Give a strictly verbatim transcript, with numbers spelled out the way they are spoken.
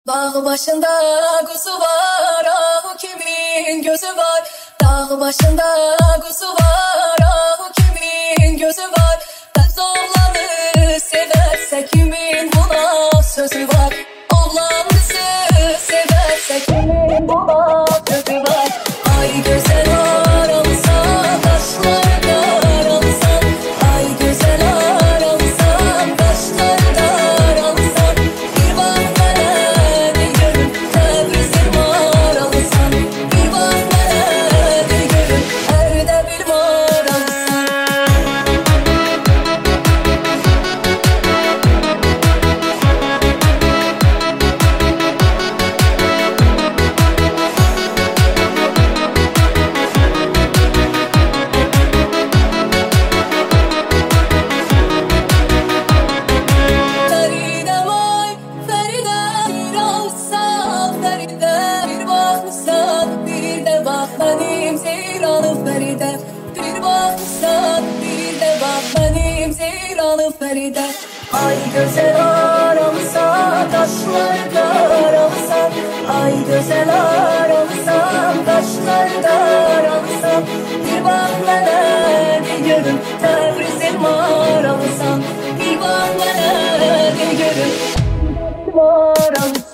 Dağ başında kuzu var, ah o kimin gözü var. Dağ başında kuzu var, ah o kimin gözü var. Kız oğlanı severse kimin buna sözü var. Oğlan kızı severse kimin buna sözü var. Ay güzel aramsan taşlarda aramsan. Ay güzel aramsan taşlarda aramsan. Bir bak bana bir görün Tebriz'im var alsan. Bir bak bana bir görün Erde bir var alsan. Feride vay Feride bir alsan Feride bir baksan bir de bak benim zeyranım Feride bir baksan bir de bak benim zeyranım Feride. Ay güzel aramsan taşlarda aramsan. Ay güzel aramsan taşlarda aramsan. Bir bak bana bir görün Tebriz'im var alsan. Bir bak bana bir görün var alsan.